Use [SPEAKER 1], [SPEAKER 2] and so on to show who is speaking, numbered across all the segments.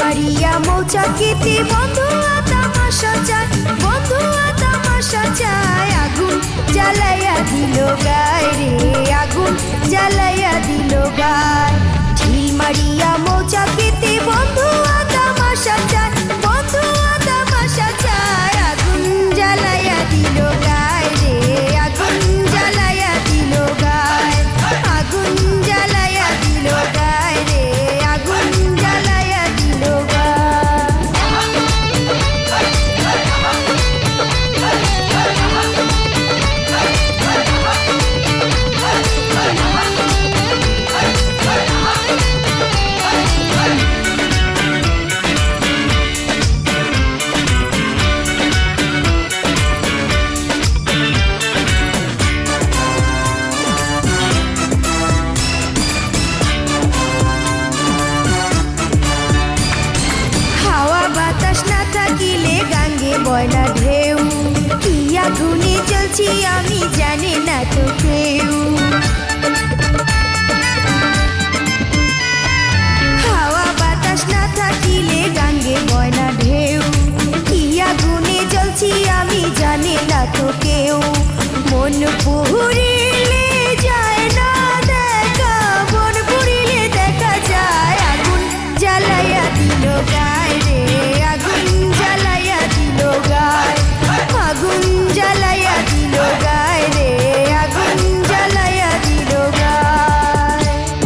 [SPEAKER 1] মারিয়া মৌচাকেতে বন্ধুয়া তামাশা চায়, বন্ধুয়া তামাশা চায়। আগুন জ্বালাইয়া দিল গায় রে, আগুন জ্বালাইয়া দিল গায়। ঢিল মারিয়া মৌচাকেতে বন্ধুয়া তামাশা চায়, বন্ধুয়া তামাশা চায়। আগুন জ্বালাইয়া দিল গায় রে, আগুন জ্বালাইয়া দিল গায়, আগুন জ্বালাইয়া দিল গায় রে, আগুন জ্বালাইয়া দিল গায়। হাওয়া বাতাস না থাকিলে গাঙ্গে বয়না ঢেউ, কি আগুনে জ্বলছি আমি জানি না তো কেউ। হাওয়া বাতাস না থাকিলে গাঙ্গে বয়না ঢেউ, কি আগুনে জ্বলছি আমি জানি না তো কেউ। মন পুরিলে যায় না দেখা, মন পুরিলে দেখা যায়। আগুন জ্বালাইয়া দিল গায় রে, আগুন জ্বালাইয়া দিল গায়, আগুন জ্বালাইয়া দিল গায় রে, আগুন জ্বালাইয়া দিল গায়।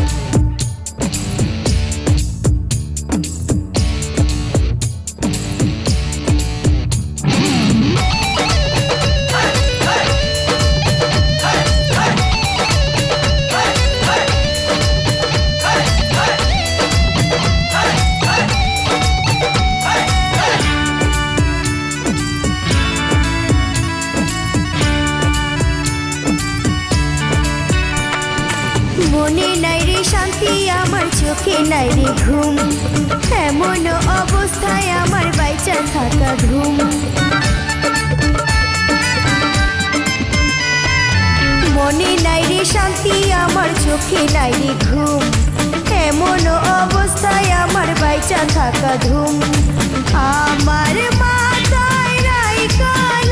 [SPEAKER 1] মনে নাই রে শান্তি আমার, চোখে নাই রে ঘুম, এমন অবস্থায় আমার বাইচা থাকা ঘুম। মনে নাই রে শান্তি আমার, চোখে নাই রে ঘুম, এমন অবস্থায় আমার বাইচা থাকা ধুম। আমার মাথায় রাইকা